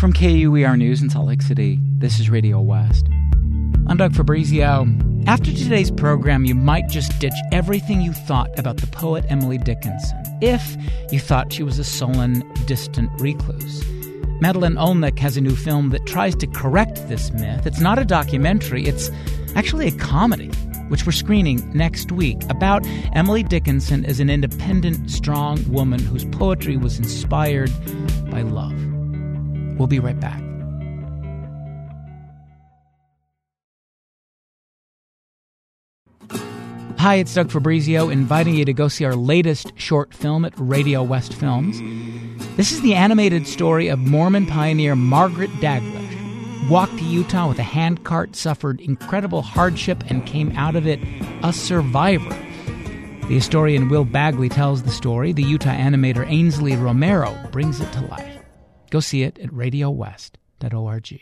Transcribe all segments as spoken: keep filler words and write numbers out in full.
From K U E R News in Salt Lake City, this is Radio West. I'm Doug Fabrizio. After today's program, you might just ditch everything you thought about the poet Emily Dickinson, if you thought she was a sullen, distant recluse. Madeleine Olnek has a new film that tries to correct this myth. It's not a documentary, it's actually a comedy, which we're screening next week, about Emily Dickinson as an independent, strong woman whose poetry was inspired by love. We'll be right back. Hi, it's Doug Fabrizio, inviting you to go see our latest short film at Radio West Films. This is the animated story of Mormon pioneer Margaret Daglish. Walked to Utah with a handcart, suffered incredible hardship, and came out of it a survivor. The historian Will Bagley tells the story. The Utah animator Ainsley Romero brings it to life. Go see it at radio west dot org.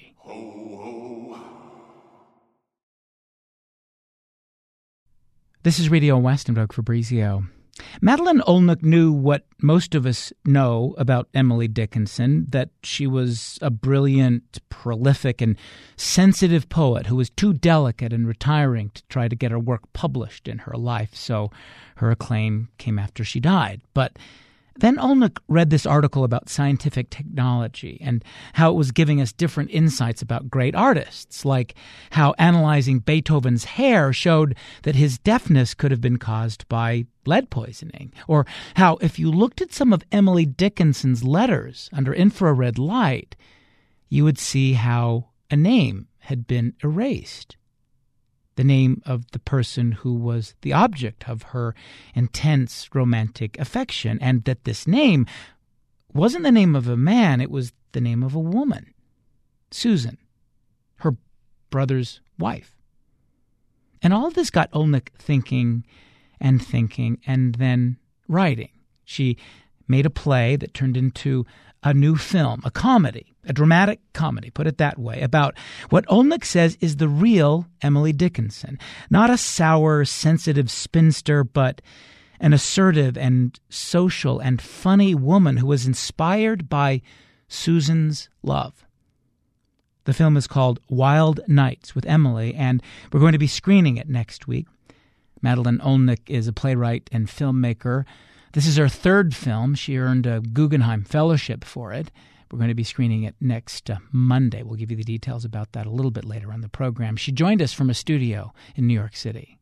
This is Radio West. I'm Doug Fabrizio. Madeleine Olnek knew what most of us know about Emily Dickinson, that she was a brilliant, prolific, and sensitive poet who was too delicate and retiring to try to get her work published in her life, so her acclaim came after she died. But then Olnek read this article about scientific technology and how it was giving us different insights about great artists, like how analyzing Beethoven's hair showed that his deafness could have been caused by lead poisoning, or how if you looked at some of Emily Dickinson's letters under infrared light, you would see how a name had been erased. The name of the person who was the object of her intense romantic affection, and that this name wasn't the name of a man, it was the name of a woman, Susan, her brother's wife. And all of this got Olnek thinking and thinking and then writing. She made a play that turned into a new film, a comedy, a dramatic comedy, put it that way, about what Olnek says is the real Emily Dickinson. Not a sour, sensitive spinster, but an assertive and social and funny woman who was inspired by Susan's love. The film is called Wild Nights with Emily, and we're going to be screening it next week. Madeleine Olnek is a playwright and filmmaker. This is her third film. She earned a Guggenheim Fellowship for it. We're going to be screening it next uh, Monday. We'll give you the details about that a little bit later on the program. She joined us from a studio in New York City.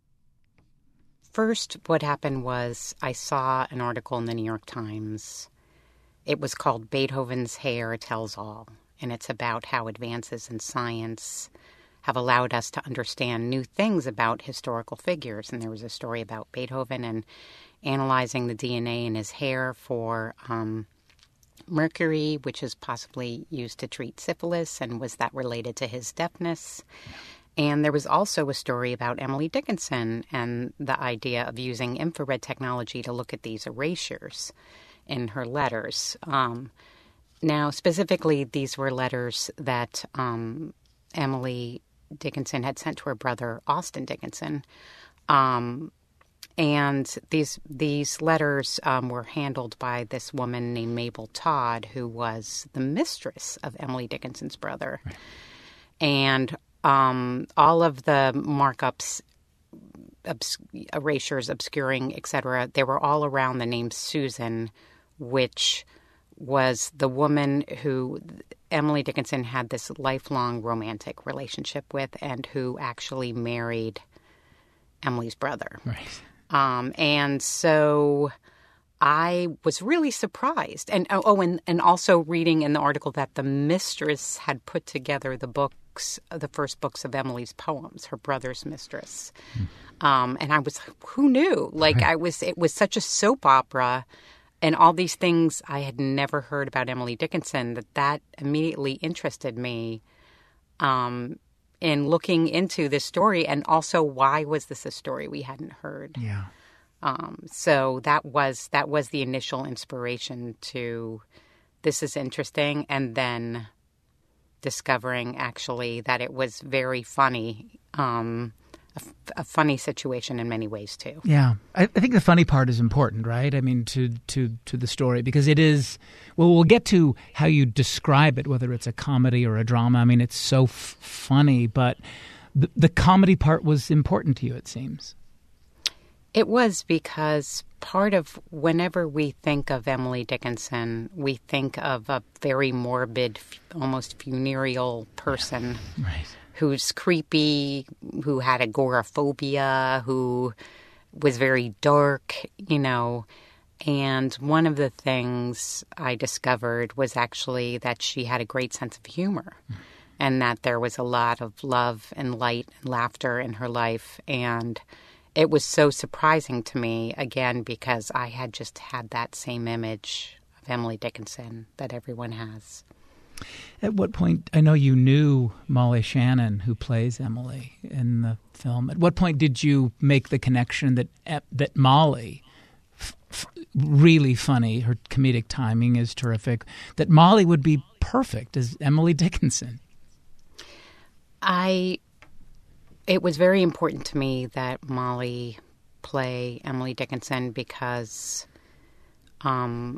First, what happened was I saw an article in the New York Times. It was called Beethoven's Hair Tells All, and it's about how advances in science have allowed us to understand new things about historical figures. And there was a story about Beethoven and analyzing the D N A in his hair for um, mercury, which is possibly used to treat syphilis, and was that related to his deafness? And there was also a story about Emily Dickinson and the idea of using infrared technology to look at these erasures in her letters. Um, now, specifically, these were letters that um, Emily Dickinson had sent to her brother, Austin Dickinson. Um, and these these letters um, were handled by this woman named Mabel Todd, who was the mistress of Emily Dickinson's brother. Right. And um, all of the markups, obs- erasures, obscuring, et cetera, they were all around the name Susan, which was the woman who Emily Dickinson had this lifelong romantic relationship with and who actually married Emily's brother. Right. Um, and so I was really surprised. And oh, and, and also reading in the article that the mistress had put together the books, the first books of Emily's poems, her brother's mistress. Mm. Um, and I was, who knew? Like right. I was, it was such a soap opera. And all these things I had never heard about Emily Dickinson, that that immediately interested me um, in looking into this story. And also, why was this a story we hadn't heard? Yeah. Um, so that was that was the initial inspiration to this is interesting. And then discovering actually that it was very funny. Um, a, a funny situation in many ways too. Yeah, I, I think the funny part is important, right? I mean, to to to the story, because it is. Well, we'll get to how you describe it, whether it's a comedy or a drama. I mean, it's so f- funny, but the, the comedy part was important to you, it seems. It was, because part of whenever we think of Emily Dickinson, we think of a very morbid, almost funereal person. Yeah. Right. Who's creepy, who had agoraphobia, who was very dark, you know. And one of the things I discovered was actually that she had a great sense of humor, mm. and that there was a lot of love and light and laughter in her life. And it was so surprising to me, again, because I had just had that same image of Emily Dickinson that everyone has. At what point, I know you knew Molly Shannon, who plays Emily in the film. At what point did you make the connection that that Molly, f- f- really funny, her comedic timing is terrific, that Molly would be perfect as Emily Dickinson? I, it was very important to me that Molly play Emily Dickinson because um,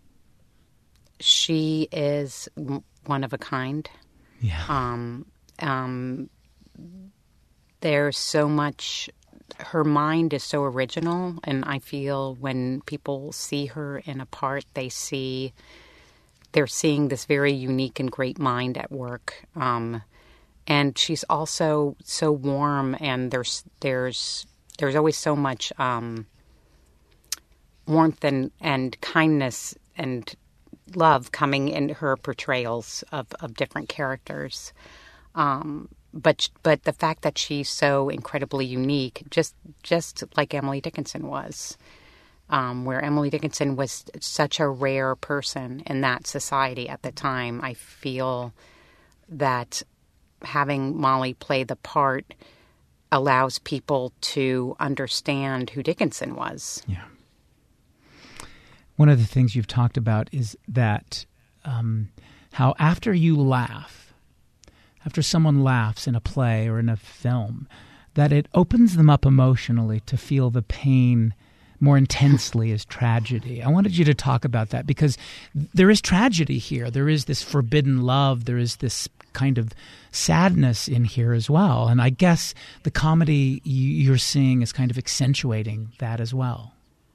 she is one of a kind. Yeah. Um, um, there's so much. Her mind is so original, and I feel when people see her in a part, they see they're seeing this very unique and great mind at work. Um, and she's also so warm, and there's there's there's always so much um, warmth and, and kindness and love coming in her portrayals of, of different characters. Um, but but the fact that she's so incredibly unique, just just like Emily Dickinson was, um, where Emily Dickinson was such a rare person in that society at the time, I feel that having Molly play the part allows people to understand who Dickinson was. Yeah. One of the things you've talked about is that um, how after you laugh, after someone laughs in a play or in a film, that it opens them up emotionally to feel the pain more intensely as tragedy. I wanted you to talk about that because there is tragedy here. There is this forbidden love. There is this kind of sadness in here as well. And I guess the comedy you're seeing is kind of accentuating that as well.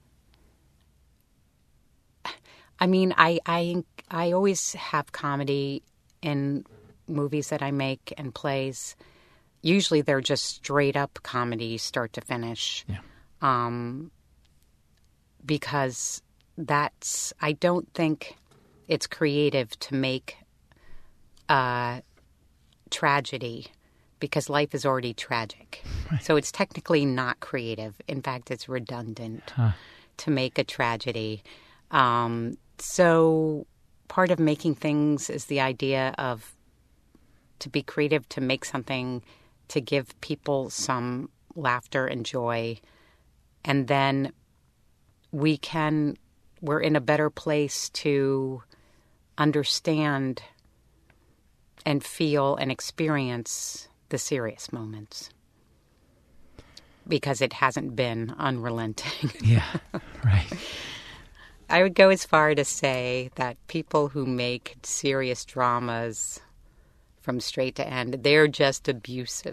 I mean, I, I, I always have comedy in movies that I make and plays. Usually they're just straight up comedy, start to finish. Yeah. Um, because that's, I don't think it's creative to make a tragedy because life is already tragic. Right. So it's technically not creative. In fact, it's redundant huh. to make a tragedy. Um, so part of making things is the idea of to be creative, to make something, to give people some laughter and joy. And then we can, we're in a better place to understand and feel and experience the serious moments because it hasn't been unrelenting. Yeah, right. I would go as far to say that people who make serious dramas from straight to end, they're just abusive.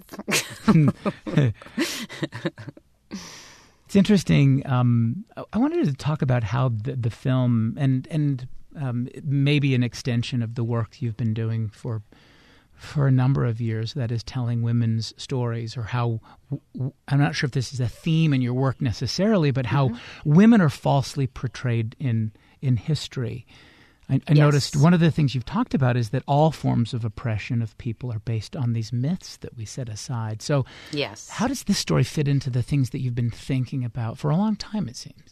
It's interesting. Um, I wanted to talk about how the, the film and and um, maybe an extension of the work you've been doing for for a number of years, that is telling women's stories, or how I'm not sure if this is a theme in your work necessarily, but how mm-hmm. women are falsely portrayed in in history. I, I yes. noticed one of the things you've talked about is that all forms of oppression of people are based on these myths that we set aside. So yes. how does this story fit into the things that you've been thinking about for a long time, it seems?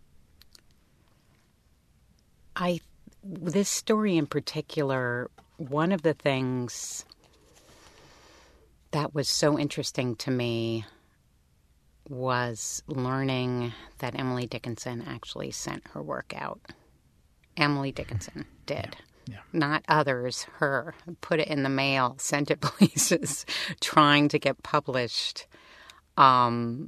I, this story in particular, one of the things that was so interesting to me was learning that Emily Dickinson actually sent her work out. Emily Dickinson did. Yeah. Yeah. Not others, her. Put it in the mail, sent it places, trying to get published. Um,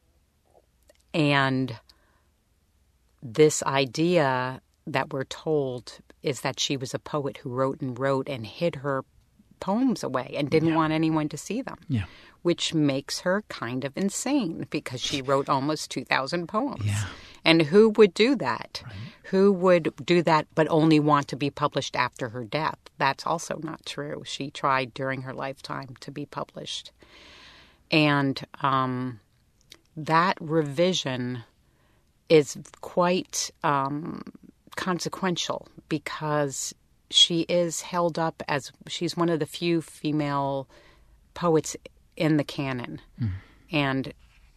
and this idea that we're told is that she was a poet who wrote and wrote and hid her poems away and didn't yeah. want anyone to see them, yeah. which makes her kind of insane because she wrote almost two thousand poems. Yeah. And who would do that? Right. Who would do that but only want to be published after her death? That's also not true. She tried during her lifetime to be published. And um, that revision is quite um, consequential because she is held up as she's one of the few female poets in the canon. Mm. And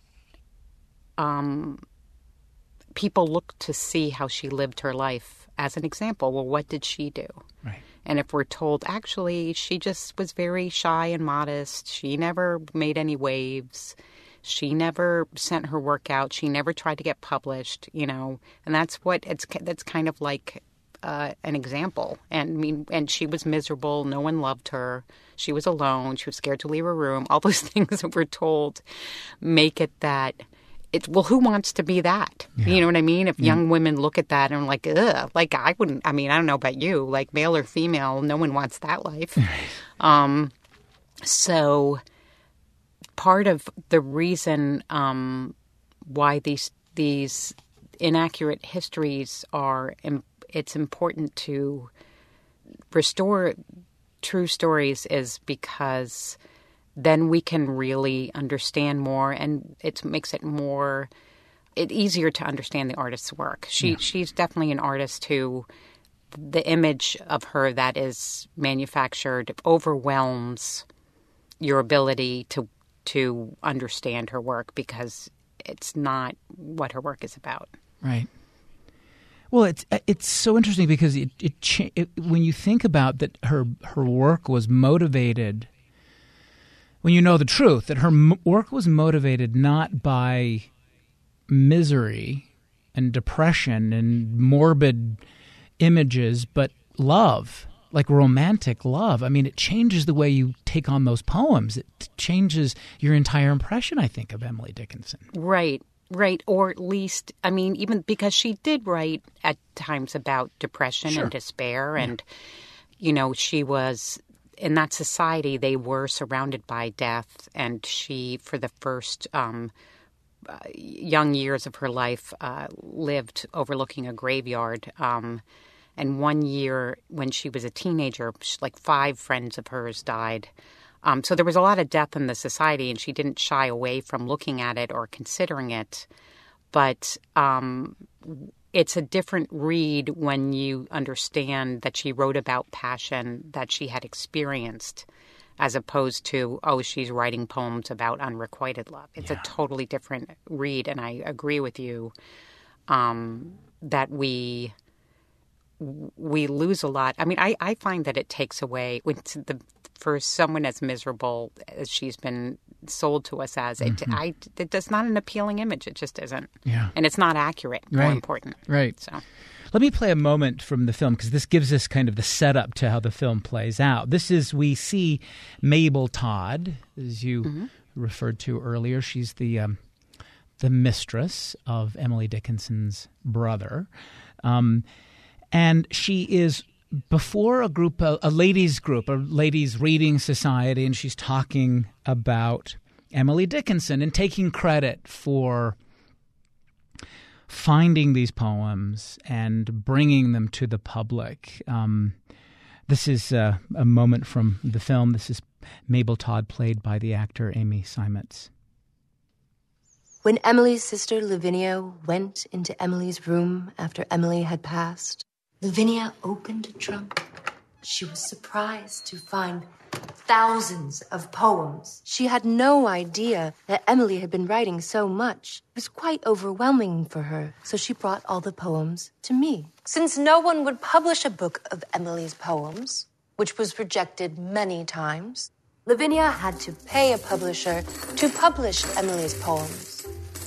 um, people look to see how she lived her life as an example. Well, what did she do? Right. And if we're told, actually, she just was very shy and modest. She never made any waves. She never sent her work out. She never tried to get published, you know. And that's what it's that's kind of like uh, an example. And I mean, and she was miserable. No one loved her. She was alone. She was scared to leave her room. All those things that we're told make it that. It, well, who wants to be that? Yeah. You know what I mean? If young yeah. women look at that and are like, ugh, like I wouldn't, I mean, I don't know about you, like male or female, no one wants that life. um, so part of the reason um, why these these inaccurate histories are, it's important to restore true stories is because then we can really understand more, and it makes it more it easier to understand the artist's work. She yeah. she's definitely an artist who the image of her that is manufactured overwhelms your ability to to understand her work because it's not what her work is about. Right. Well, it's it's so interesting because it, it, it when you think about that her her work was motivated. When you know the truth, that her work was motivated not by misery and depression and morbid images, but love, like romantic love. I mean, it changes the way you take on those poems. It changes your entire impression, I think, of Emily Dickinson. Right, right. Or at least, I mean, even because she did write at times about depression sure. and despair. Yeah. And, you know, she was... in that society, they were surrounded by death, and she, for the first um, uh, young years of her life, uh, lived overlooking a graveyard. Um, and one year, when she was a teenager, like five friends of hers died. Um, so there was a lot of death in the society, and she didn't shy away from looking at it or considering it. But um, it's a different read when you understand that she wrote about passion that she had experienced as opposed to, oh, she's writing poems about unrequited love. It's yeah. a totally different read, and I agree with you um, that we we lose a lot. I mean, I, I find that it takes away when the for someone as miserable as she's been sold to us as, mm-hmm. it, I, it, it's not an appealing image. It just isn't. Yeah. And it's not accurate, right. more important. Right. So, let me play a moment from the film because this gives us kind of the setup to how the film plays out. This is, we see Mabel Todd, as you mm-hmm. referred to earlier. She's the um, the mistress of Emily Dickinson's brother. Um, and she is before a group, a, a ladies group, a ladies reading society, and she's talking about Emily Dickinson and taking credit for finding these poems and bringing them to the public. Um, this is uh, a moment from the film. This is Mabel Todd, played by the actor Amy Seimetz. When Emily's sister Lavinia went into Emily's room after Emily had passed, Lavinia opened a trunk. She was surprised to find thousands of poems. She had no idea that Emily had been writing so much. It was quite overwhelming for her, so she brought all the poems to me. Since no one would publish a book of Emily's poems, which was rejected many times, Lavinia had to pay a publisher to publish Emily's poems.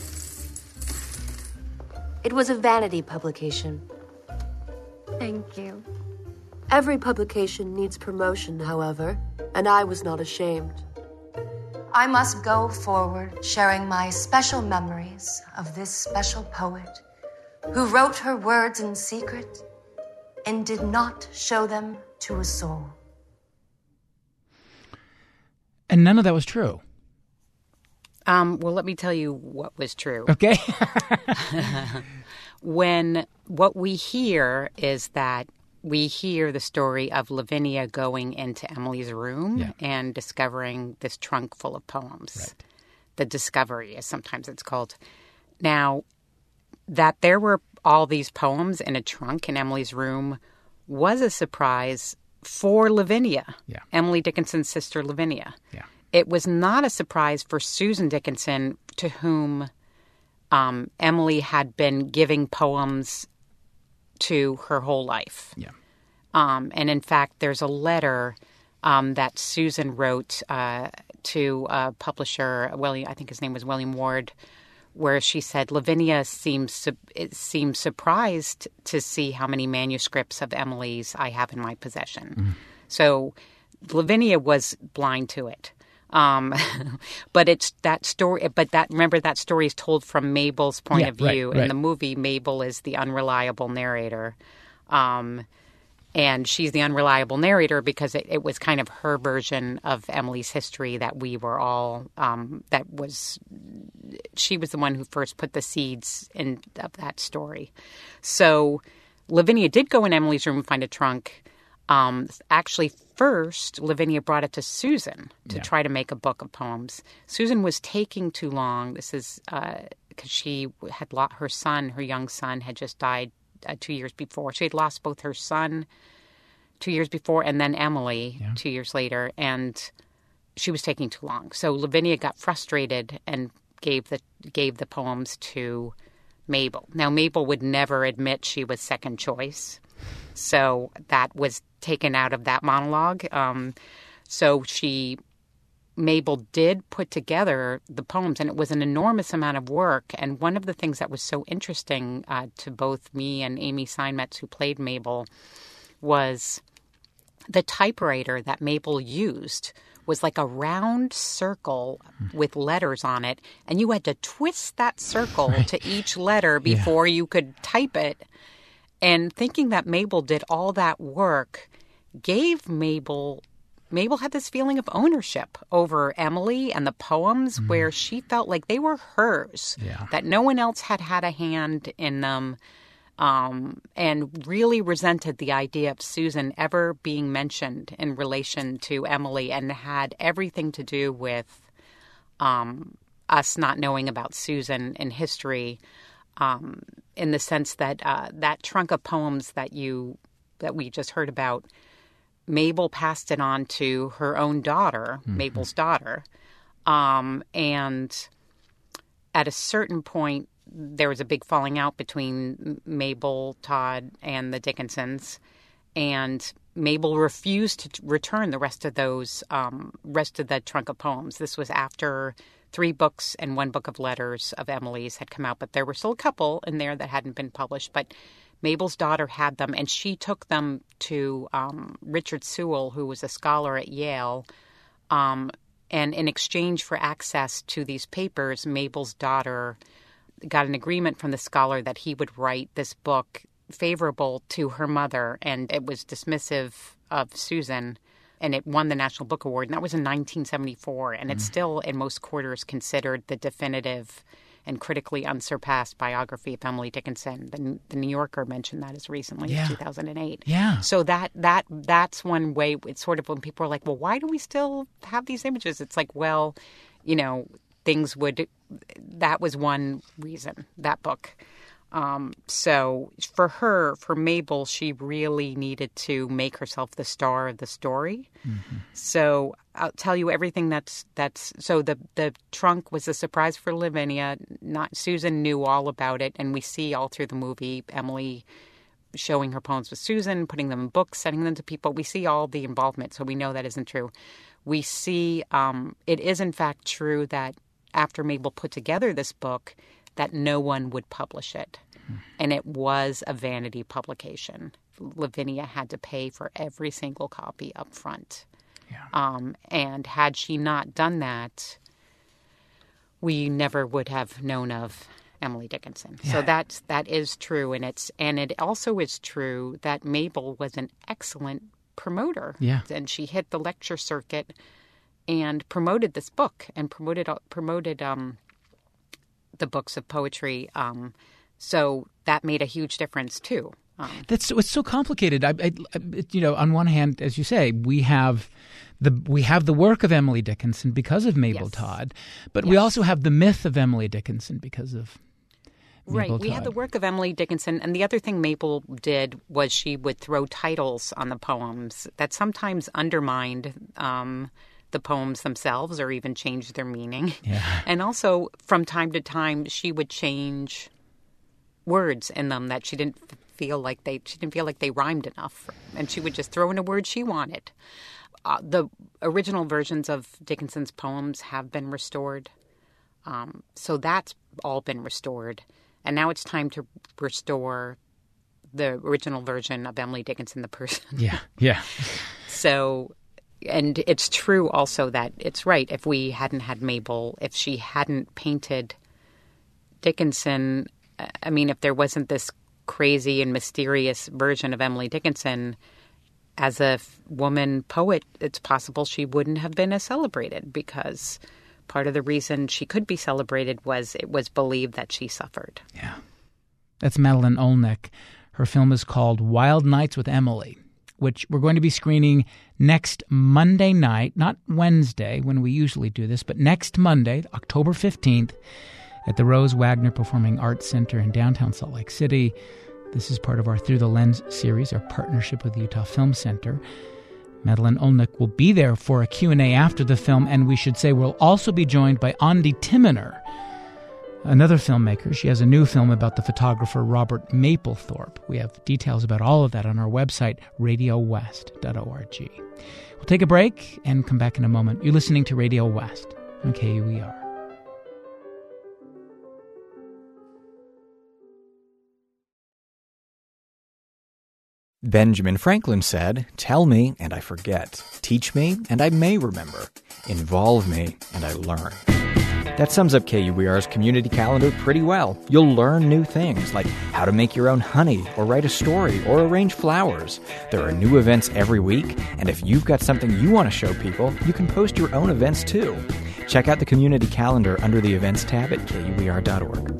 It was a vanity publication. Thank you. Every publication needs promotion, however, and I was not ashamed. I must go forward, sharing my special memories of this special poet who wrote her words in secret and did not show them to a soul. And none of that was true. Um, well, let me tell you what was true. Okay. When what we hear is that we hear the story of Lavinia going into Emily's room Yeah. and discovering this trunk full of poems. Right. The discovery, as sometimes it's called. Now, that there were all these poems in a trunk in Emily's room was a surprise for Lavinia, Yeah. Emily Dickinson's sister Lavinia. Yeah. It was not a surprise for Susan Dickinson, to whom um, Emily had been giving poems to her whole life. Yeah. Um, and in fact, there's a letter um, that Susan wrote uh, to a publisher, William, I think his name was William Ward, where she said, Lavinia seems su- it seems surprised to see how many manuscripts of Emily's I have in my possession. Mm. So Lavinia was blind to it. Um, but it's that story, but that, remember that story is told from Mabel's point Yeah, of view. right, In right. the movie, Mabel is the unreliable narrator. Um, and she's the unreliable narrator because it, it was kind of her version of Emily's history that we were all, um, that was, she was the one who first put the seeds in of that story. So Lavinia did go in Emily's room and find a trunk. Um, actually, first, Lavinia brought it to Susan to Yeah. try to make a book of poems. Susan was taking too long. This is because she had lost her son. Her young son had just died uh, two years before. She had lost both her son two years before and then Emily Yeah. two years later, and she was taking too long. So Lavinia got frustrated and gave the gave the poems to Mabel. Now, Mabel would never admit she was second choice. So that was taken out of that monologue. Um, so she, Mabel did put together the poems, and it was an enormous amount of work. And one of the things that was so interesting uh, to both me and Amy Steinmetz, who played Mabel, was the typewriter that Mabel used was like a round circle with letters on it, and you had to twist that circle Right. to each letter before you could type it. And thinking that Mabel did all that work gave Mabel, Mabel had this feeling of ownership over Emily and the poems Mm. where she felt like they were hers, Yeah. that no one else had had a hand in them, um, and really resented the idea of Susan ever being mentioned in relation to Emily, and had everything to do with um, us not knowing about Susan in history. Um, in the sense that uh, that trunk of poems that you that we just heard about, Mabel passed it on to her own daughter, Mm-hmm. Mabel's daughter, um, and at a certain point, there was a big falling out between Mabel, Todd, and the Dickinsons, and Mabel refused to return the rest of those um, rest of the trunk of poems. This was after three books and one book of letters of Emily's had come out, but there were still a couple in there that hadn't been published. But Mabel's daughter had them, and she took them to um, Richard Sewell, who was a scholar at Yale. Um, and in exchange for access to these papers, Mabel's daughter got an agreement from the scholar that he would write this book favorable to her mother, and it was dismissive of Susan. And it won the National Book Award, and that was in nineteen seventy-four. And it's still, in most quarters, considered the definitive and critically unsurpassed biography of Emily Dickinson. The, the New Yorker mentioned that as recently Yeah. as two thousand eight. Yeah. So that that that's one way. It's sort of when people are like, well, why do we still have these images? It's like, well, you know, things would, that was one reason, that book. Um, so for her, for Mabel, she really needed to make herself the star of the story. Mm-hmm. So I'll tell you everything that's, that's, so the, the trunk was a surprise for Lavinia. Not, Susan knew all about it. And we see all through the movie, Emily showing her poems with Susan, putting them in books, sending them to people. We see all the involvement. So we know that isn't true. We see, um, it is in fact true that after Mabel put together this book, that no one would publish it. Mm. And it was a vanity publication. Lavinia had to pay for every single copy up front. Yeah. Um, and had she not done that, we never would have known of Emily Dickinson. Yeah. So that's, that is true. And it's, and it also is true that Mabel was an excellent promoter. Yeah. And she hit the lecture circuit and promoted this book and promoted, promoted, um, the books of poetry. Um, so that made a huge difference too. Um, That's it's so complicated. I, I, you know, on one hand, as you say, we have the we have the work of Emily Dickinson because of Mabel Yes. Todd, but Yes. we also have the myth of Emily Dickinson because of Mabel Right. We Todd. had the work of Emily Dickinson. And the other thing Mabel did was she would throw titles on the poems that sometimes undermined um, the poems themselves or even changed their meaning. Yeah. And also, from time to time, she would change words in them that she didn't feel like they she didn't feel like they rhymed enough. And she would just throw in a word she wanted. Uh, the original versions of Dickinson's poems have been restored. Um, so that's all been restored. And now it's time to restore the original version of Emily Dickinson, the person. Yeah, yeah. So, and it's true also that it's right. If we hadn't had Mabel, if she hadn't painted Dickinson, I mean, if there wasn't this crazy and mysterious version of Emily Dickinson as a f- woman poet, it's possible she wouldn't have been as celebrated, because part of the reason she could be celebrated was it was believed that she suffered. Yeah. That's Madeleine Olnek. Her film is called Wild Nights with Emily, which we're going to be screening next Monday night, not Wednesday when we usually do this, but next Monday, October fifteenth, at the Rose Wagner Performing Arts Center in downtown Salt Lake City. This is part of our Through the Lens series, our partnership with the Utah Film Center. Madeleine Olnek will be there for a Q and A after the film, and we should say we'll also be joined by Andi Timoner, another filmmaker. She has a new film about the photographer Robert Mapplethorpe. We have details about all of that on our website, radio west dot org. We'll take a break and come back in a moment. You're listening to Radio West on K U E R. Benjamin Franklin said, "Tell me, and I forget. Teach me, and I may remember. Involve me, and I learn." That sums up K U E R's community calendar pretty well. You'll learn new things, like how to make your own honey, or write a story, or arrange flowers. There are new events every week, and if you've got something you want to show people, you can post your own events too. Check out the community calendar under the events tab at K U E R dot org.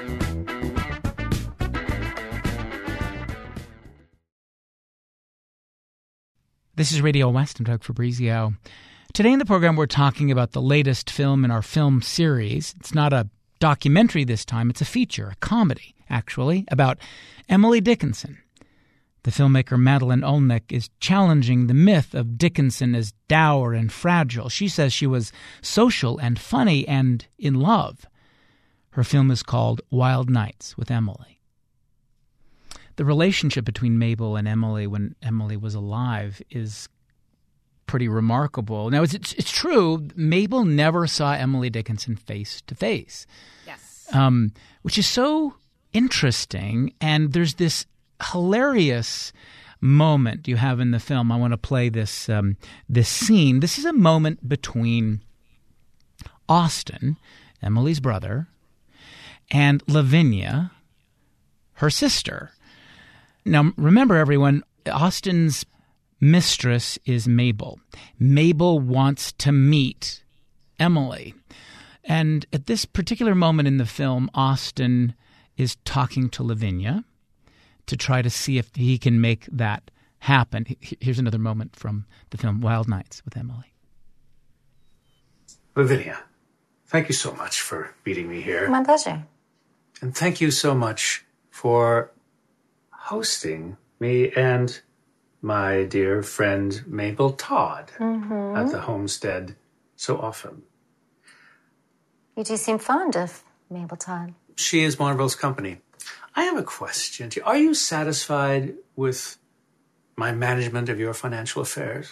This is Radio West. I'm Doug Fabrizio. Today in the program, we're talking about the latest film in our film series. It's not a documentary this time. It's a feature, a comedy, actually, about Emily Dickinson. The filmmaker Madeleine Olnek is challenging the myth of Dickinson as dour and fragile. She says she was social and funny and in love. Her film is called Wild Nights with Emily. The relationship between Mabel and Emily when Emily was alive is pretty remarkable. Now, it's, it's, it's true, Mabel never saw Emily Dickinson face to face. Yes. Um, which is so interesting. And there's this hilarious moment you have in the film. I want to play this um, this scene. This is a moment between Austin, Emily's brother, and Lavinia, her sister. Now, remember, everyone, Austin's mistress is Mabel. Mabel wants to meet Emily. And at this particular moment in the film, Austin is talking to Lavinia to try to see if he can make that happen. Here's another moment from the film Wild Nights with Emily. Lavinia, thank you so much for meeting me here. My pleasure. And thank you so much for hosting me and my dear friend Mabel Todd Mm-hmm. at the homestead so often. You do seem fond of Mabel Todd. She is Marvel's company. I have a question to you. Are you satisfied with my management of your financial affairs?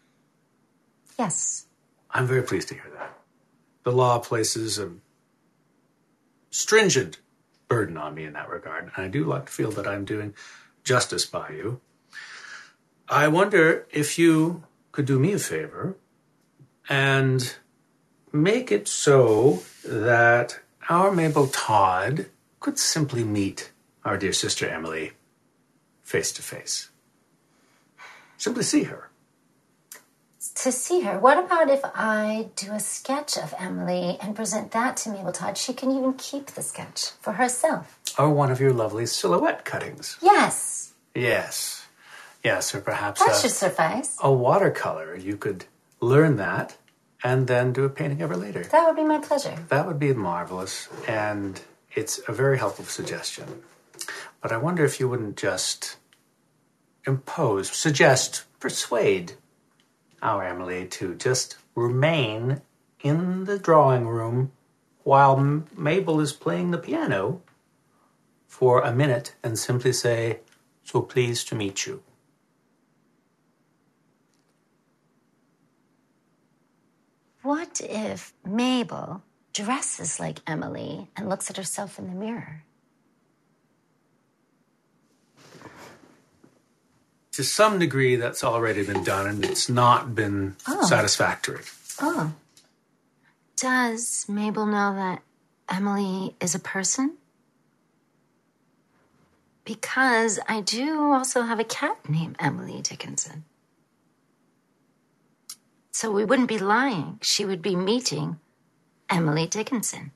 Yes. I'm very pleased to hear that. The law places a stringent burden on me in that regard, and I do like to feel that I'm doing justice by you. I wonder if you could do me a favor and make it so that our Mabel Todd could simply meet our dear sister Emily face to face. Simply see her. To see her. What about if I do a sketch of Emily and present that to Mabel Todd? She can even keep the sketch for herself. Or one of your lovely silhouette cuttings. Yes. Yes. Yes, or perhaps that a, should suffice. A watercolor. You could learn that and then do a painting of her later. That would be my pleasure. That would be marvelous, and it's a very helpful suggestion. But I wonder if you wouldn't just impose, suggest, persuade our Emily to just remain in the drawing room while M- Mabel is playing the piano for a minute and simply say, "So pleased to meet you." What if Mabel dresses like Emily and looks at herself in the mirror? To some degree, that's already been done, and it's not been oh. satisfactory. Oh. Does Mabel know that Emily is a person? Because I do also have a cat named Emily Dickinson. So we wouldn't be lying. She would be meeting Emily Dickinson.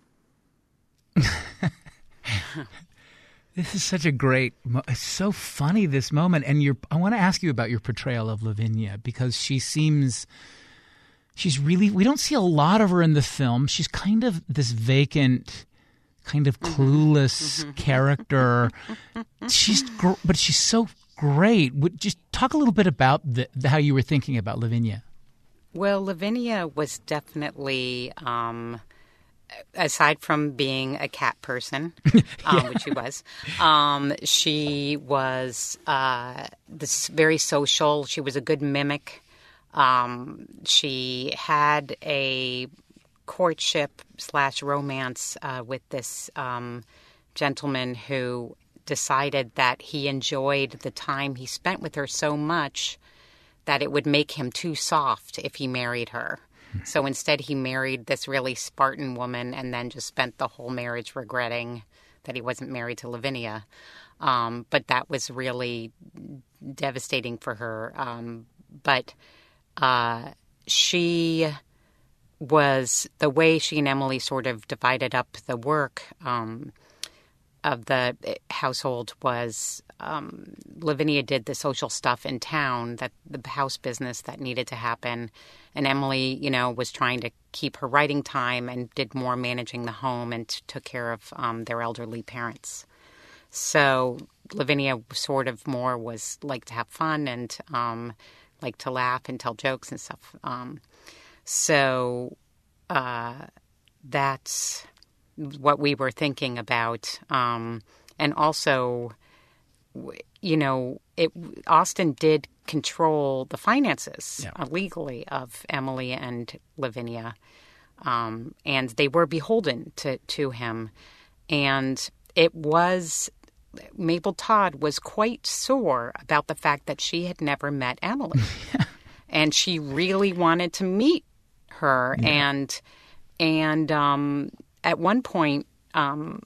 This is such a great, it's so funny, this moment. And you're, I want to ask you about your portrayal of Lavinia, because she seems, she's really, we don't see a lot of her in the film. She's kind of this vacant, kind of clueless mm-hmm. character. She's, gr- but she's so great. Would just talk a little bit about the, the, how you were thinking about Lavinia. Well, Lavinia was definitely, um, aside from being a cat person, um, yeah. which she was, um, she was uh, this very social. She was a good mimic. Um, she had a courtship slash romance uh, with this um, gentleman who decided that he enjoyed the time he spent with her so much that it would make him too soft if he married her. So instead he married this really Spartan woman and then just spent the whole marriage regretting that he wasn't married to Lavinia. Um, but that was really devastating for her. Um, but uh, she was, the way she and Emily sort of divided up the work um, of the household was um, Lavinia did the social stuff in town, that the house business that needed to happen. And Emily, you know, was trying to keep her writing time and did more managing the home and t- took care of um, their elderly parents. So Lavinia sort of more was like to have fun and um, like to laugh and tell jokes and stuff. Um, so uh, that's what we were thinking about. Um, and also, you know, it, Austen did control the finances yeah. uh, legally of Emily and Lavinia. Um, and they were beholden to, to him. And it was, Mabel Todd was quite sore about the fact that she had never met Emily. yeah. And she really wanted to meet her. Yeah. And, and um, at one point, um,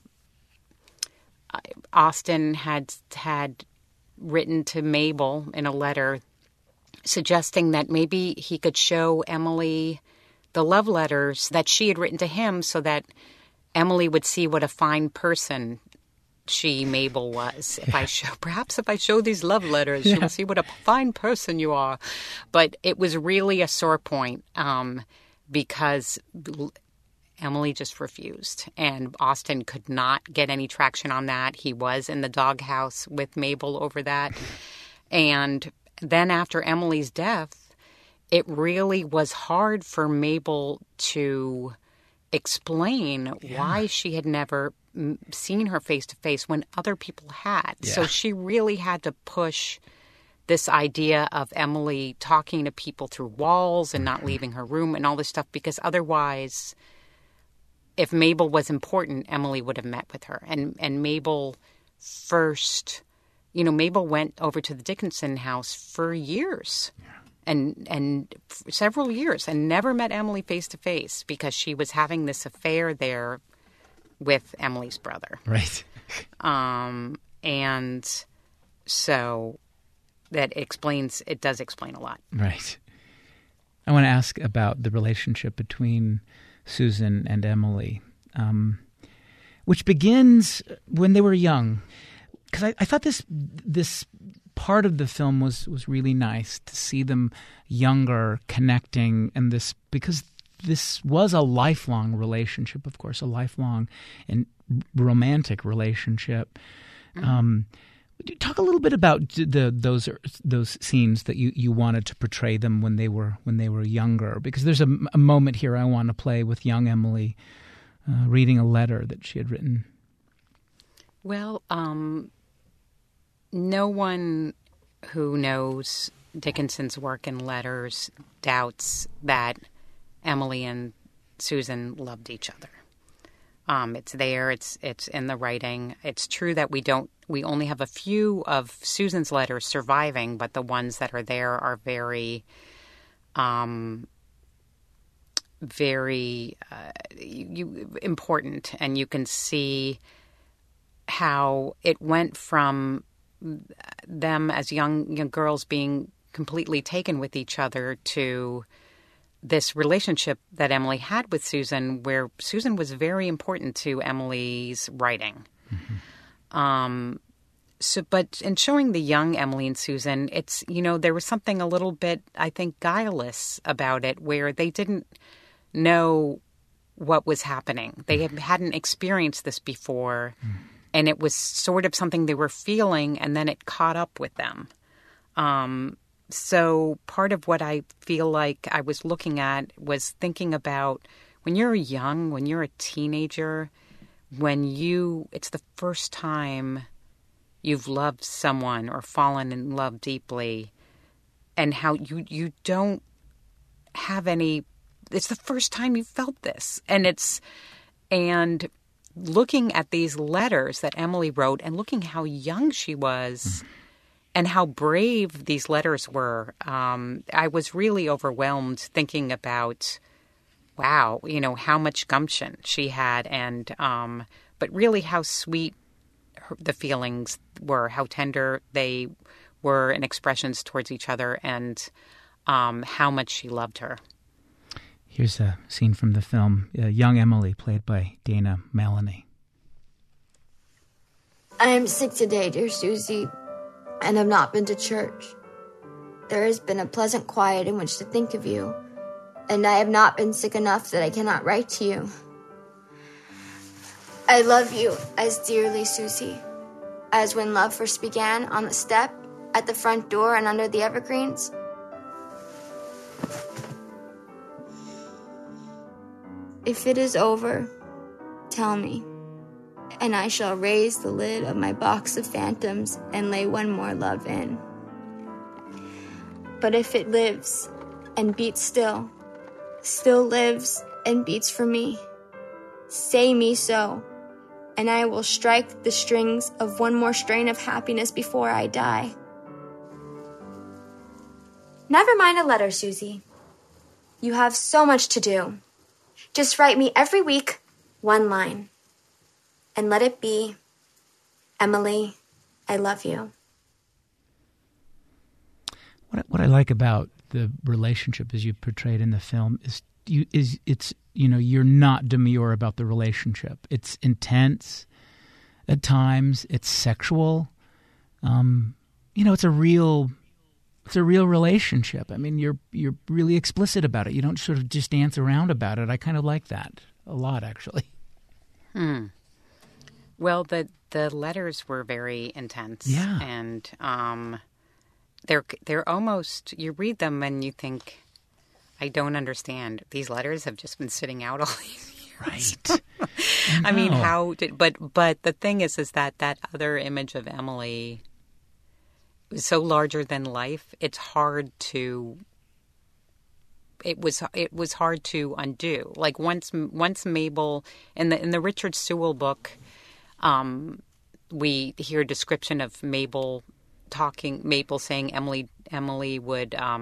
Austen had had written to Mabel in a letter suggesting that maybe he could show Emily the love letters that she had written to him so that Emily would see what a fine person she, Mabel, was. If yeah. I show, perhaps if I show these love letters, yeah. she will see what a fine person you are. But it was really a sore point um, because Emily just refused, and Austen could not get any traction on that. He was in the doghouse with Mabel over that. And then after Emily's death, it really was hard for Mabel to explain yeah. why she had never seen her face to face when other people had. Yeah. So she really had to push this idea of Emily talking to people through walls and not leaving her room and all this stuff, because otherwise, if Mabel was important, Emily would have met with her. And and Mabel first, you know, Mabel went over to the Dickinson house for years. Yeah. and and for several years and never met Emily face to face because she was having this affair there with Emily's brother. Right. Um, and so that explains, it does explain a lot. Right. I want to ask about the relationship between Susan and Emily, um, which begins when they were young. Because I, I thought this this part of the film was, was really nice to see them younger, connecting, and this because this was a lifelong relationship, of course, a lifelong and romantic relationship. Mm-hmm. Um, talk a little bit about the those those scenes that you, you wanted to portray them when they were when they were younger, because there's a, a moment here I want to play with young Emily uh, reading a letter that she had written. Well, um, no one who knows Dickinson's work in letters doubts that Emily and Susan loved each other. Um, it's there. It's it's in the writing. It's true that we don't. We only have a few of Susan's letters surviving, but the ones that are there are very, um, very uh, you, important, and you can see how it went from them as young young girls being completely taken with each other to this relationship that Emily had with Susan, where Susan was very important to Emily's writing. Mm-hmm. Um, so, but in showing the young Emily and Susan, it's, you know, there was something a little bit, I think, guileless about it, where they didn't know what was happening. They had, hadn't experienced this before, mm-hmm. and it was sort of something they were feeling, and then it caught up with them. Um, So part of what I feel like I was looking at was thinking about when you're young, when you're a teenager, when you, it's the first time you've loved someone or fallen in love deeply, and how you, you don't have any, it's the first time you felt this. And it's, and looking at these letters that Emily wrote and looking how young she was, mm-hmm. and how brave these letters were, um, I was really overwhelmed thinking about, wow, you know, how much gumption she had, and um, but really how sweet her, the feelings were, how tender they were in expressions towards each other, and um, how much she loved her. Here's a scene from the film, uh, young Emily, played by Dana Maloney. I am sick today, dear Susie, and have not been to church. There has been a pleasant quiet in which to think of you, and I have not been sick enough that I cannot write to you. I love you as dearly, Susie, as when love first began on the step, at the front door, and under the evergreens. If it is over, tell me, and I shall raise the lid of my box of phantoms and lay one more love in. But if it lives and beats still, still lives and beats for me, say me so, and I will strike the strings of one more strain of happiness before I die. Never mind a letter, Susie. You have so much to do. Just write me every week one line. And let it be, Emily, I love you. What what I like about the relationship as you portrayed in the film is you is it's you know you're not demure about the relationship. It's intense at times. It's sexual. Um, you know, it's a real it's a real relationship. I mean, you're you're really explicit about it. You don't sort of just dance around about it. I kind of like that a lot, actually. Hmm. Well, the the letters were very intense. Yeah. And um, they're they're almost, you read them and you think, I don't understand. These letters have just been sitting out all these years. Right. I, I mean, how did, but but the thing is, is that that other image of Emily was so larger than life. It's hard to. It was it was hard to undo. Like once once Mabel in the in the Richard Sewell book. Um, we hear a description of Mabel talking, Mabel saying Emily Emily would um,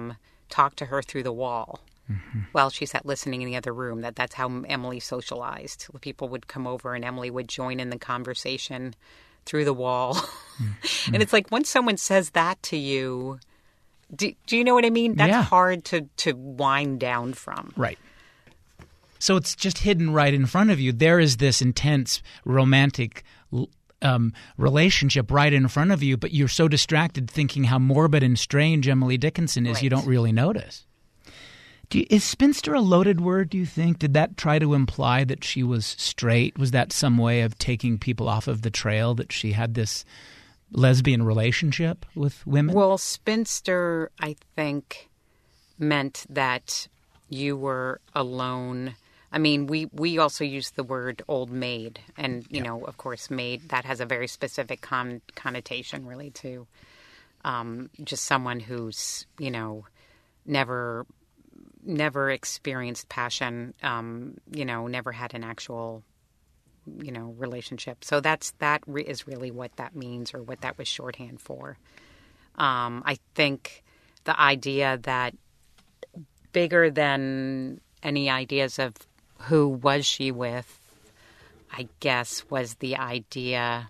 talk to her through the wall mm-hmm. while she sat listening in the other room. That that's how Emily socialized. People would come over and Emily would join in the conversation through the wall. Mm-hmm. And it's like, once someone says that to you, do, do you know what I mean? That's yeah. hard to, to wind down from. Right. So it's just hidden right in front of you. There is this intense romantic um, relationship right in front of you, but you're so distracted thinking how morbid and strange Emily Dickinson is, right. you don't really notice. Do you, is spinster a loaded word, do you think? Did that try to imply that she was straight? Was that some way of taking people off of the trail, that she had this lesbian relationship with women? Well, spinster, I think, meant that you were alone. I mean, we, we also use the word old maid. And, you yeah. know, of course, maid, that has a very specific con- connotation really to um, just someone who's, you know, never... never experienced passion, um, you know, never had an actual, you know, relationship. So that's that re- is really what that means, or what that was shorthand for. Um, I think the idea that bigger than any ideas of who was she with, I guess, was the idea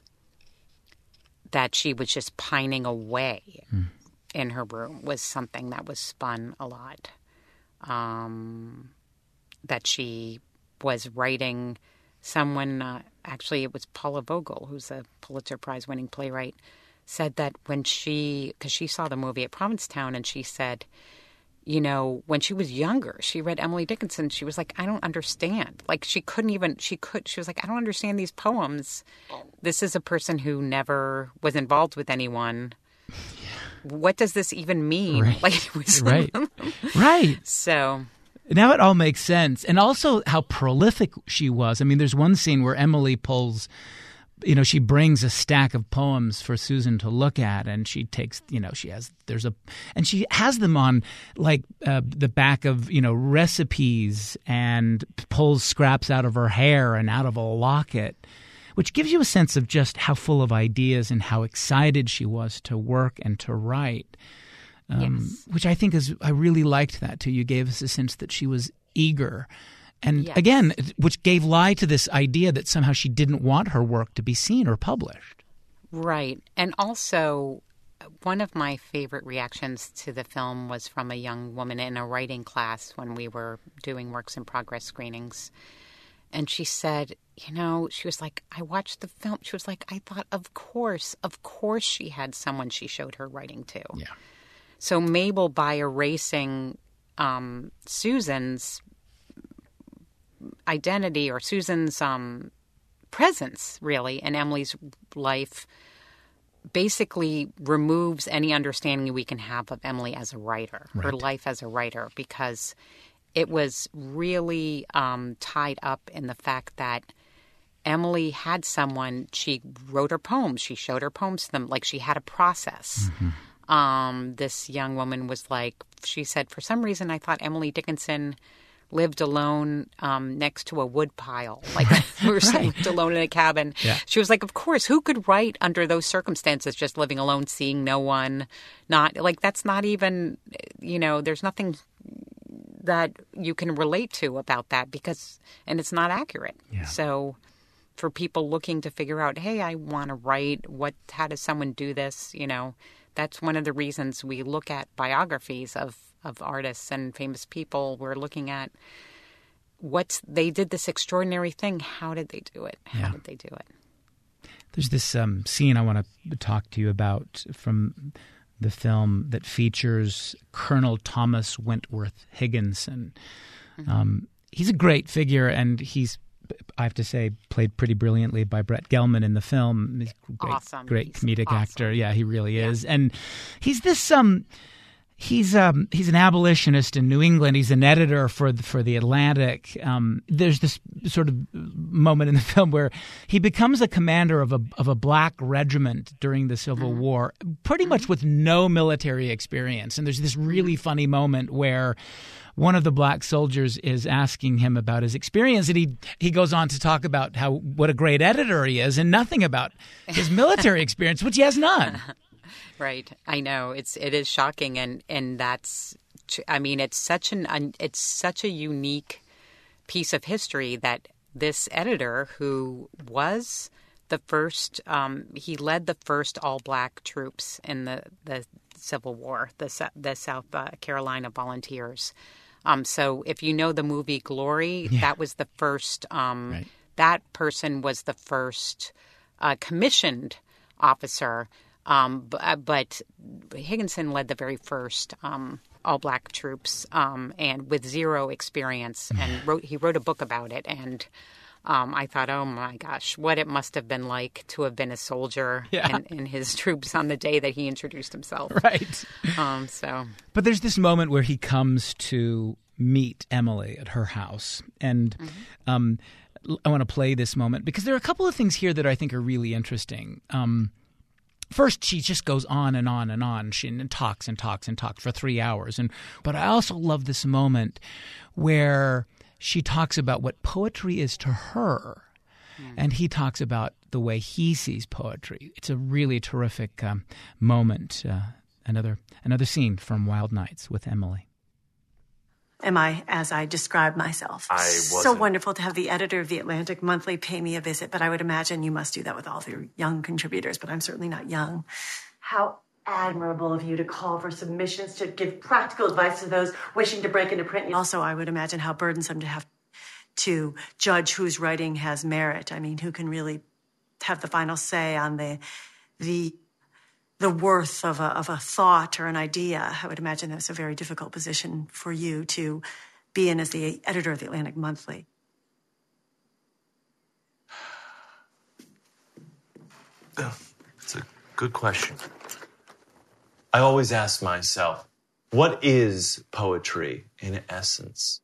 that she was just pining away mm. in her room, was something that was spun a lot. Um, that she was writing someone, uh, actually it was Paula Vogel, who's a Pulitzer Prize winning playwright, said that when she, because she saw the movie at Provincetown, and she said, you know, when she was younger, she read Emily Dickinson, she was like, I don't understand. Like, she couldn't even, she could, she was like, I don't understand these poems. This is a person who never was involved with anyone. What does this even mean? Right. Like, it was right. right. So now it all makes sense. And also how prolific she was. I mean, there's one scene where Emily pulls, you know, she brings a stack of poems for Susan to look at, and she takes, you know, she has, there's a, and she has them on like uh, the back of, you know, recipes, and pulls scraps out of her hair and out of a locket, which gives you a sense of just how full of ideas and how excited she was to work and to write, um, yes. which I think is, I really liked that too. You gave us a sense that she was eager. And yes. again, which gave lie to this idea that somehow she didn't want her work to be seen or published. Right. And also, one of my favorite reactions to the film was from a young woman in a writing class when we were doing works in progress screenings. And she said, you know, she was like, I watched the film. She was like, I thought, of course, of course she had someone she showed her writing to. Yeah. So Mabel, by erasing um, Susan's identity, or Susan's um, presence, really, in Emily's life, basically removes any understanding we can have of Emily as a writer, right. her life as a writer, because it was really um, tied up in the fact that Emily had someone, she wrote her poems, she showed her poems to them, like she had a process. Mm-hmm. Um, this young woman was like, she said, for some reason I thought Emily Dickinson lived alone um, next to a wood pile, like we were right. lived alone in a cabin. Yeah. She was like, of course, who could write under those circumstances, just living alone, seeing no one, not, like that's not even, you know, there's nothing that you can relate to about that, because, and it's not accurate. Yeah. So for people looking to figure out, hey, I want to write, what, how does someone do this? You know, that's one of the reasons we look at biographies of, of artists and famous people. We're looking at what's, they did this extraordinary thing. How did they do it? How yeah. did they do it? There's this um, scene I want to talk to you about from the film that features Colonel Thomas Wentworth Higginson. Mm-hmm. Um, he's a great figure, and he's, I have to say, played pretty brilliantly by Brett Gelman in the film. He's a great, awesome. great he's comedic awesome. actor. Yeah, he really yeah. is. And he's this um, he's um, he's an abolitionist in New England. He's an editor for the, for the Atlantic. Um, there's this sort of moment in the film where he becomes a commander of a of a black regiment during the Civil mm-hmm. War, pretty mm-hmm. much with no military experience. And there's this really funny moment where one of the black soldiers is asking him about his experience, and he he goes on to talk about how what a great editor he is, and nothing about his military experience, which he has none. Right. I know. It's it is shocking, and, and that's I mean, it's such an it's such a unique piece of history that this editor, who was the first, um, he led the first all-black troops in the, the Civil War, the the South uh, Carolina Volunteers. Um, so if you know the movie Glory, yeah. that was the first. Um, right. That person was the first uh, commissioned officer. Um, but, but Higginson led the very first um, all-black troops, um, and with zero experience, and wrote. He wrote a book about it, and um, I thought, oh my gosh, what it must have been like to have been a soldier yeah. in, in his troops on the day that he introduced himself. Right. Um, so, but there's this moment where he comes to meet Emily at her house, and mm-hmm. um, I want to play this moment because there are a couple of things here that I think are really interesting. Um, First, she just goes on and on and on. She and talks and talks and talks for three hours. And but I also love this moment where she talks about what poetry is to her, mm. and he talks about the way he sees poetry. It's a really terrific um, moment. Uh, another another scene from Wild Nights with Emily. Am I as I described myself? I wasn't. So wonderful to have the editor of the Atlantic Monthly pay me a visit, but I would imagine you must do that with all of your young contributors, but I'm certainly not young. How admirable of you to call for submissions, to give practical advice to those wishing to break into print. Also, I would imagine how burdensome to have to judge whose writing has merit. I mean, who can really have the final say on the the the worth of a, of a thought or an idea. I would imagine that's a very difficult position for you to be in as the editor of the Atlantic Monthly. It's a good question. I always ask myself, what is poetry in essence?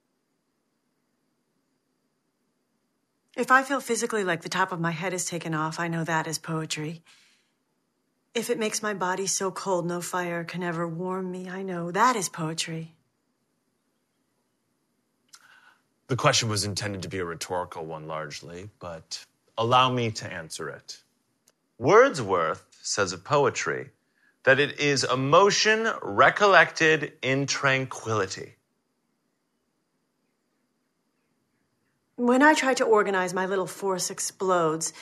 If I feel physically like the top of my head is taken off, I know that is poetry. If it makes my body so cold no fire can ever warm me, I know that is poetry. The question was intended to be a rhetorical one largely, but allow me to answer it. Wordsworth says of poetry that it is emotion recollected in tranquility. When I try to organize, my little force explodes.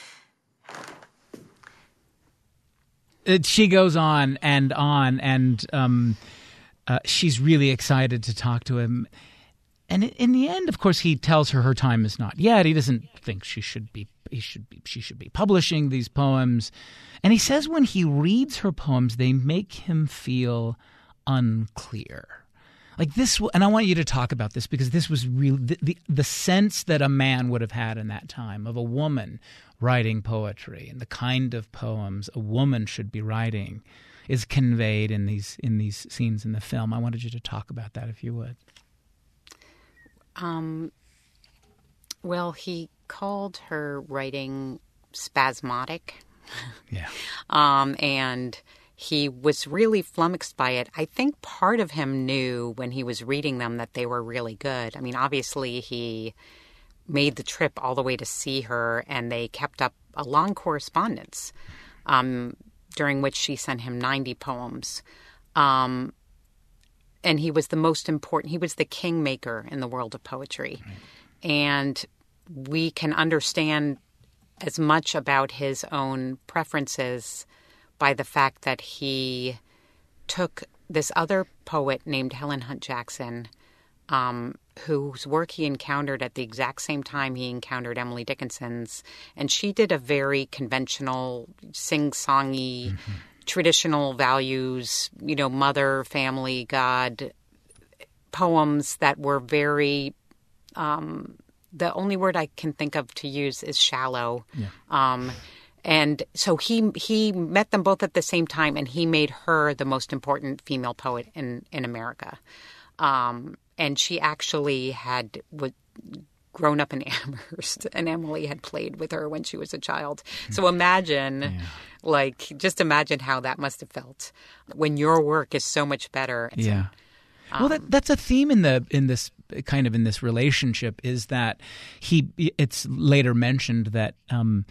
It, she goes on and on, and um, uh, she's really excited to talk to him. And in the end, of course, he tells her her time is not yet. He doesn't think she should be. He should be. She should be publishing these poems. And he says when he reads her poems, they make him feel unclear. Like this, and I want you to talk about this because this was really the, the the sense that a man would have had in that time of a woman writing poetry and the kind of poems a woman should be writing is conveyed in these in these scenes in the film. I wanted you to talk about that, if you would. Um. Well, he called her writing spasmodic. Yeah. um, and. He was really flummoxed by it. I think part of him knew when he was reading them that they were really good. I mean, obviously he made the trip all the way to see her, and they kept up a long correspondence um, during which she sent him ninety poems. Um, and he was the most important, he was the kingmaker in the world of poetry. Right. And we can understand as much about his own preferences by the fact that he took this other poet named Helen Hunt Jackson, um, whose work he encountered at the exact same time he encountered Emily Dickinson's, and she did a very conventional, sing-songy, mm-hmm. traditional values, you know, mother, family, God, poems that were very, um, the only word I can think of to use is shallow. Yeah. Um, And so he he met them both at the same time, and he made her the most important female poet in, in America. Um, and she actually had w- grown up in Amherst, and Emily had played with her when she was a child. So imagine, yeah. like, just imagine how that must have felt when your work is so much better. It's yeah. A, um, well, that, that's a theme in the in this kind of in this relationship is that he. It's later mentioned that. Um,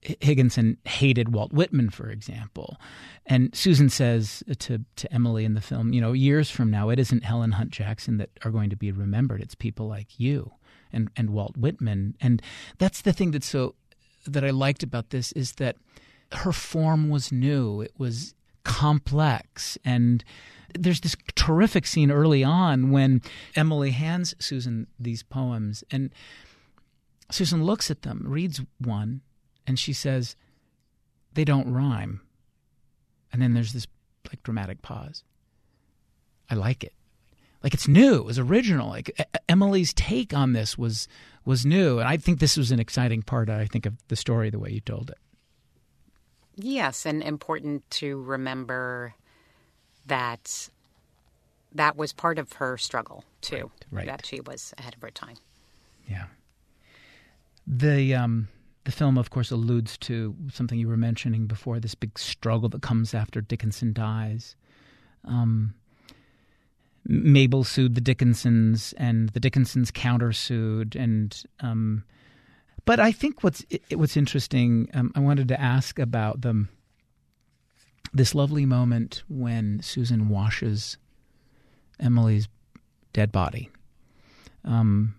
Higginson hated Walt Whitman, for example. And Susan says to, to Emily in the film, you know, years from now, it isn't Helen Hunt Jackson that are going to be remembered. It's people like you and, and Walt Whitman. And that's the thing that's so that I liked about this, is that her form was new. It was complex. And there's this terrific scene early on when Emily hands Susan these poems, and Susan looks at them, reads one, and she says, they don't rhyme. And then there's this like dramatic pause. I like it. Like, it's new. It was original. Like e- Emily's take on this was was new. And I think this was an exciting part, I think, of the story, the way you told it. Yes, and important to remember that that was part of her struggle, too. Right, right. That she was ahead of her time. Yeah. The um, the film, of course, alludes to something you were mentioning before, this big struggle that comes after Dickinson dies. Um, Mabel sued the Dickinsons, and the Dickinsons countersued. And um, but I think what's what's interesting, um, I wanted to ask about them. This lovely moment when Susan washes Emily's dead body, um,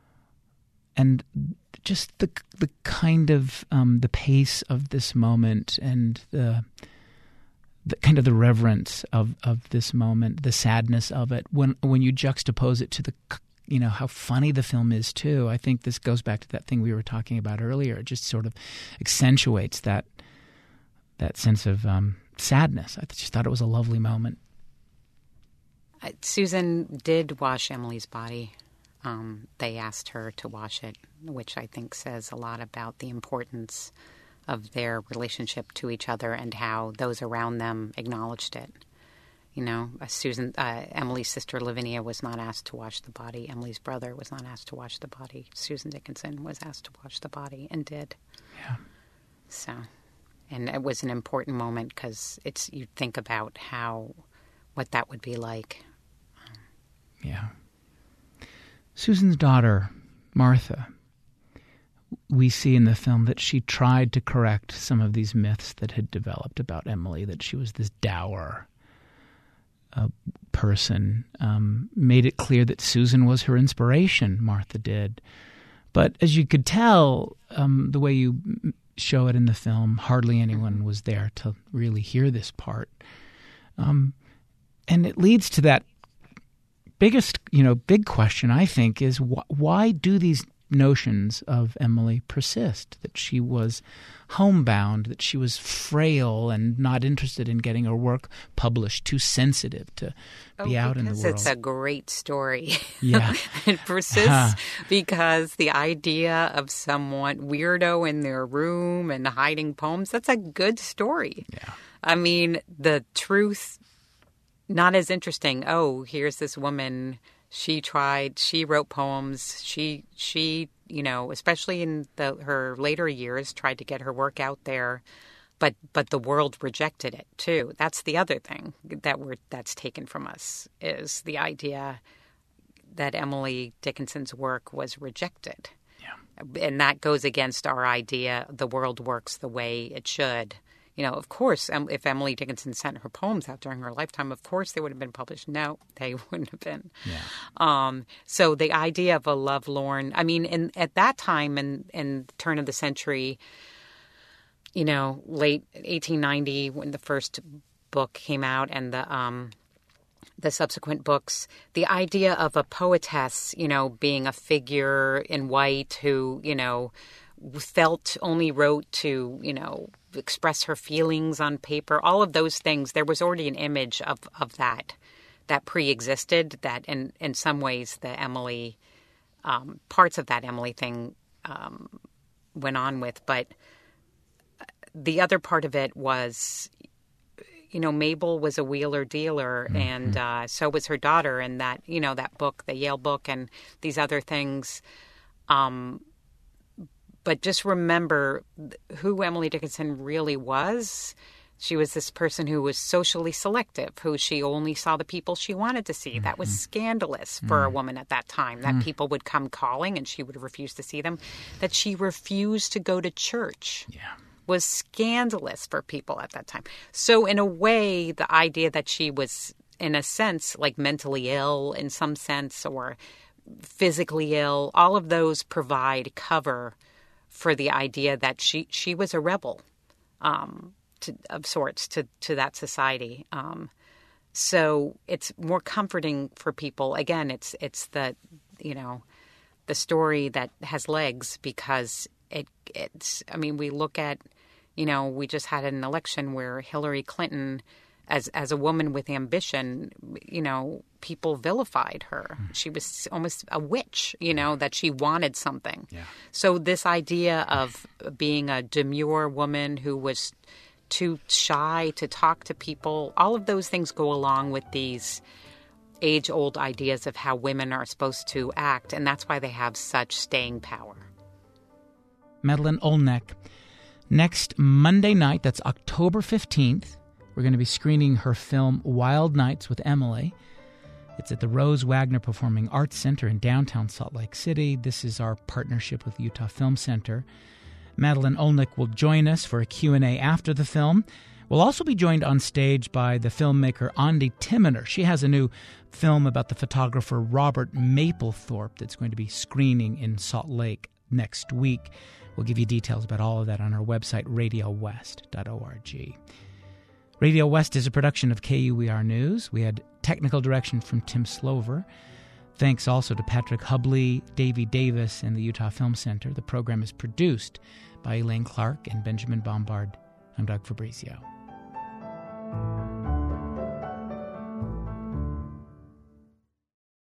and just the the kind of um, the pace of this moment, and the, the kind of the reverence of, of this moment, the sadness of it. When when you juxtapose it to the, you know, how funny the film is too. I think this goes back to that thing we were talking about earlier. It just sort of accentuates that that sense of um, sadness. I just thought it was a lovely moment. Uh, Susan did wash Emily's body. Um, they asked her to wash it, which I think says a lot about the importance of their relationship to each other and how those around them acknowledged it. You know, uh, Susan, uh, Emily's sister Lavinia was not asked to wash the body. Emily's brother was not asked to wash the body. Susan Dickinson was asked to wash the body and did. Yeah. So, and it was an important moment because it's, you think about how, what that would be like. Yeah. Susan's daughter, Martha, we see in the film that she tried to correct some of these myths that had developed about Emily, that she was this dour uh, person, um, made it clear that Susan was her inspiration, Martha did. But as you could tell, um, the way you show it in the film, hardly anyone was there to really hear this part. Um, and it leads to that biggest, you know, big question, I think, is wh- why do these notions of Emily persist? That she was homebound, that she was frail and not interested in getting her work published, too sensitive to be oh, out in the world. It's a great story. Yeah. It persists uh-huh. because the idea of someone weirdo in their room and hiding poems, that's a good story. Yeah. I mean, the truth, not as interesting. Oh, here's this woman. She tried. She wrote poems. She, she, you know, especially in the, her later years, tried to get her work out there, but but the world rejected it too. That's the other thing that we're that's taken from us, is the idea that Emily Dickinson's work was rejected. Yeah, and that goes against our idea the world works the way it should. You know, of course, if Emily Dickinson sent her poems out during her lifetime, of course they would have been published. No, they wouldn't have been. Yeah. Um, so the idea of a lovelorn, I mean, in, at that time, in, in the turn of the century, you know, late eighteen ninety, when the first book came out and the um, the subsequent books, the idea of a poetess, you know, being a figure in white who, you know, felt only wrote to, you know, express her feelings on paper, all of those things, there was already an image of, of that that pre-existed, that in, in some ways the Emily, um, parts of that Emily thing um, went on with. But the other part of it was, you know, Mabel was a wheeler dealer, mm-hmm. and uh, so was her daughter, and that, you know, that book, the Yale book, and these other things. Um, but just remember who Emily Dickinson really was. She was this person who was socially selective, who she only saw the people she wanted to see. Mm-hmm. That was scandalous for mm-hmm. a woman at that time, that mm-hmm. people would come calling and she would refuse to see them, that she refused to go to church. Yeah. was scandalous for people at that time. So in a way, the idea that she was, in a sense, like mentally ill in some sense or physically ill, all of those provide cover for the idea that she, she was a rebel um, to, of sorts to, to that society. Um, so it's more comforting for people. Again, it's it's the, you know, the story that has legs because it it's, I mean, we look at, you know, we just had an election where Hillary Clinton, as as a woman with ambition, you know, people vilified her. Mm. She was almost a witch, you know, that she wanted something. Yeah. So this idea of being a demure woman who was too shy to talk to people, all of those things go along with these age-old ideas of how women are supposed to act, and that's why they have such staying power. Madeleine Olnek. Next Monday night, that's October fifteenth, we're going to be screening her film Wild Nights with Emily. It's at the Rose Wagner Performing Arts Center in downtown Salt Lake City. This is our partnership with Utah Film Center. Madeleine Olnek will join us for a Q and A after the film. We'll also be joined on stage by the filmmaker Andi Timoner. She has a new film about the photographer Robert Mapplethorpe that's going to be screening in Salt Lake next week. We'll give you details about all of that on our website, radio west dot org. Radio West is a production of K U E R News. We had technical direction from Tim Slover. Thanks also to Patrick Hubley, Davey Davis, and the Utah Film Center. The program is produced by Elaine Clark and Benjamin Bombard. I'm Doug Fabrizio.